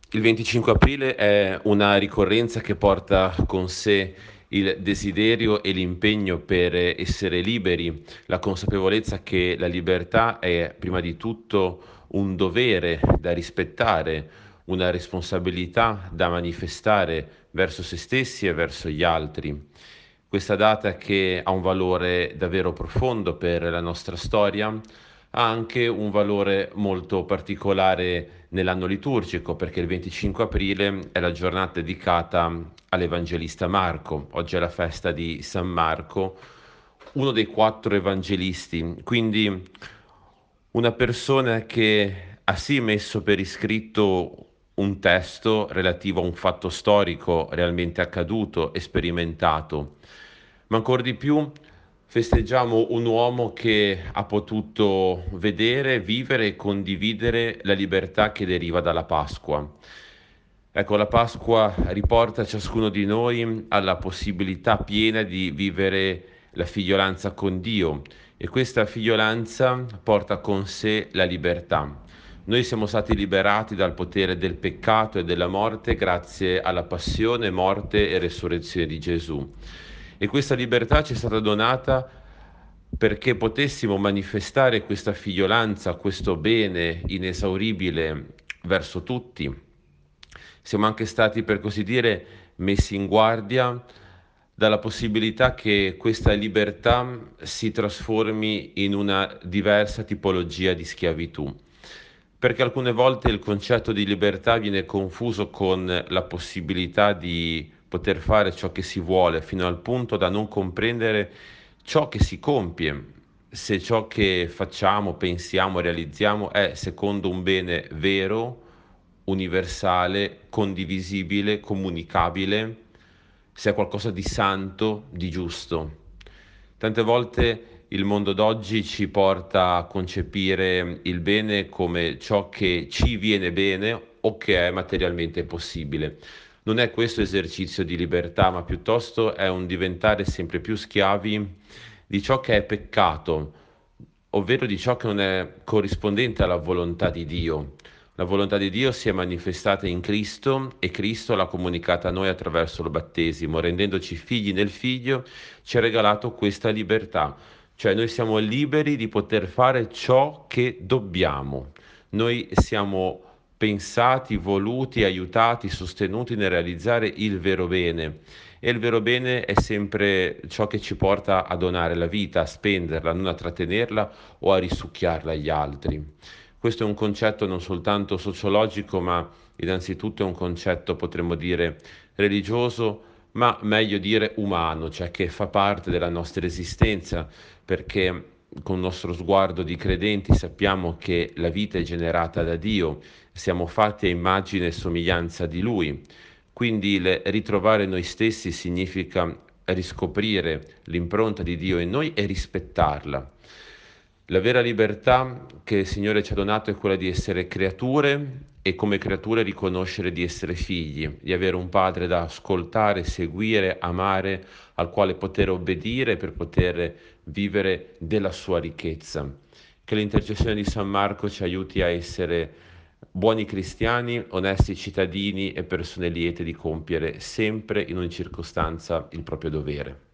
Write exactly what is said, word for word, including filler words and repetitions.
Il venticinque aprile è una ricorrenza che porta con sé il desiderio e l'impegno per essere liberi, la consapevolezza che la libertà è prima di tutto un dovere da rispettare, una responsabilità da manifestare verso se stessi e verso gli altri. Questa data, che ha un valore davvero profondo per la nostra storia, ha anche un valore molto particolare nell'anno liturgico, perché il venticinque aprile è la giornata dedicata all'Evangelista Marco. Oggi è la festa di San Marco, uno dei quattro evangelisti, quindi una persona che ha sì messo per iscritto un testo relativo a un fatto storico realmente accaduto e sperimentato, ma ancor di più festeggiamo un uomo che ha potuto vedere, vivere e condividere la libertà che deriva dalla Pasqua. Ecco, la Pasqua riporta ciascuno di noi alla possibilità piena di vivere la figliolanza con Dio, e questa figliolanza porta con sé la libertà. Noi siamo stati liberati dal potere del peccato e della morte grazie alla passione, morte e resurrezione di Gesù. E questa libertà ci è stata donata perché potessimo manifestare questa figliolanza, questo bene inesauribile verso tutti. Siamo anche stati, per così dire, messi in guardia dalla possibilità che questa libertà si trasformi in una diversa tipologia di schiavitù, perché alcune volte il concetto di libertà viene confuso con la possibilità di poter fare ciò che si vuole, fino al punto da non comprendere ciò che si compie, se ciò che facciamo, pensiamo, realizziamo è secondo un bene vero, universale, condivisibile, comunicabile, se è qualcosa di santo, di giusto. Tante volte il mondo d'oggi ci porta a concepire il bene come ciò che ci viene bene o che è materialmente possibile. Non è questo esercizio di libertà, ma piuttosto è un diventare sempre più schiavi di ciò che è peccato, ovvero di ciò che non è corrispondente alla volontà di Dio. La volontà di Dio si è manifestata in Cristo e Cristo l'ha comunicata a noi attraverso il battesimo, rendendoci figli nel Figlio, ci ha regalato questa libertà, cioè noi siamo liberi di poter fare ciò che dobbiamo. Noi siamo pensati, voluti, aiutati, sostenuti nel realizzare il vero bene. E il vero bene è sempre ciò che ci porta a donare la vita, a spenderla, non a trattenerla o a risucchiarla agli altri. Questo è un concetto non soltanto sociologico, ma innanzitutto è un concetto, potremmo dire, religioso, ma meglio dire umano, cioè che fa parte della nostra esistenza, perché con il nostro sguardo di credenti sappiamo che la vita è generata da Dio, siamo fatti a immagine e somiglianza di Lui. Quindi il ritrovare noi stessi significa riscoprire l'impronta di Dio in noi e rispettarla. La vera libertà che il Signore ci ha donato è quella di essere creature e come creature riconoscere di essere figli, di avere un padre da ascoltare, seguire, amare, al quale poter obbedire per poter vivere della sua ricchezza. Che l'intercessione di San Marco ci aiuti a essere buoni cristiani, onesti cittadini e persone liete di compiere sempre in ogni circostanza il proprio dovere.